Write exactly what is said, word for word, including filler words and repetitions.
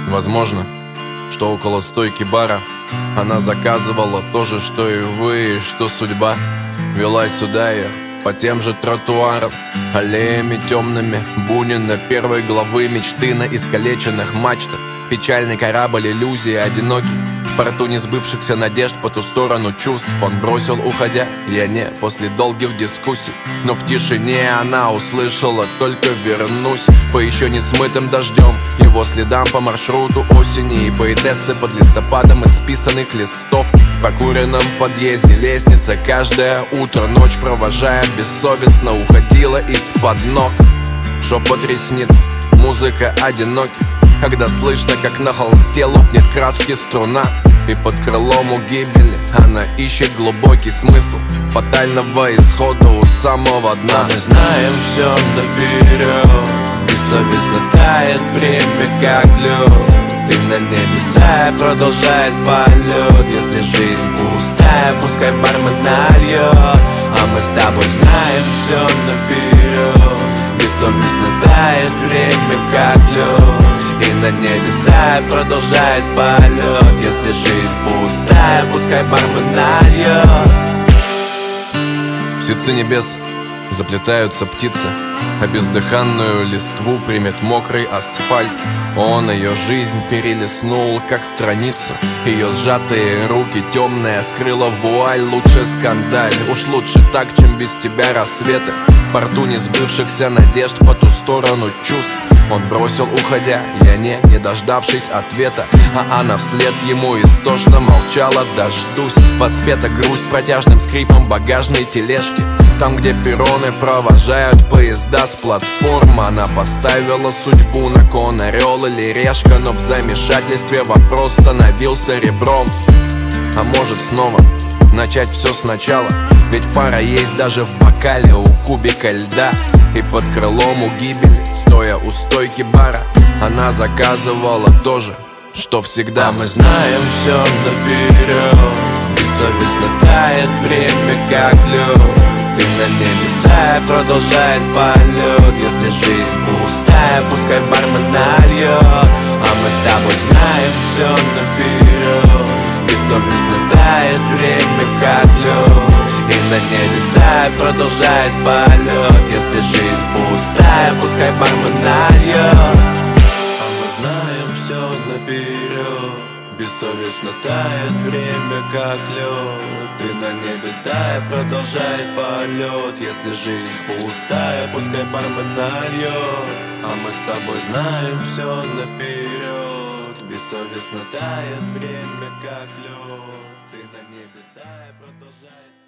Возможно, что около стойки бара она заказывала то же, что и вы, и что судьба вела сюда ее по тем же тротуарам, аллеями темными Бунина первой главы, мечты на искалеченных мачтах. Печальный корабль иллюзии одинокий в порту несбывшихся надежд, по ту сторону чувств он бросил, уходя. Я не после долгих дискуссий, но в тишине она услышала только «вернусь» по еще не смытым дождем его следам по маршруту осени. И поэтессы под листопадом исписанных листов в прокуренном подъезде лестница каждое утро, ночь провожая бессовестно, уходила из-под ног. Шепот ресниц, музыка одиноких, когда слышно, как на холсте лопнет краски струна. И под крылом у гибели она ищет глубокий смысл фатального исхода у самого дна. Мы знаем все наперед, бессовестно тает время, как лед. Ты на небе стая продолжает полет. Если жизнь пустая, пускай бармен нальет. А мы с тобой знаем все наперед, бессовестно тает время, как лед. И на небе стая продолжает полет. Если жизнь пустая, пускай бармен нальет. В ситце небес заплетаются птицы, а бездыханную листву примет мокрый асфальт. Он ее жизнь перелистнул, как страницу. Ее сжатые руки темная скрыла вуаль. Лучше скандаль, уж лучше так, чем без тебя рассветы в порту несбывшихся надежд, по ту сторону чувств он бросил, уходя. Я не, не дождавшись ответа, а она вслед ему истошно молчала. Дождусь, воспета грусть протяжным скрипом багажной тележки. Там, где перроны провожают поезда с платформ, она поставила судьбу на кон, орел или решка. Но в замешательстве вопрос становился ребром. А может снова начать все сначала? Ведь пара есть даже в бокале у кубика льда. И под крылом у гибели, стоя у стойки бара, она заказывала то же, что всегда. А мы знаем все наперед, бессовестно тает время, как лед. Ты на небе стая продолжает полет. Если жизнь пустая, пускай бармен нальет. А мы с тобой знаем все наперед, бессовестно тает время, как лед. И на небе стая продолжает полет. Если жизнь пустая, пускай бармен нальет. А мы знаем все наперед, бессовестно тает время, как лед. И на небе стая продолжает полет. Если жизнь пустая, пускай бармен нальет. А мы с тобой знаем все наперед, бессовестно тает время, как лед. И на небе стая продолжает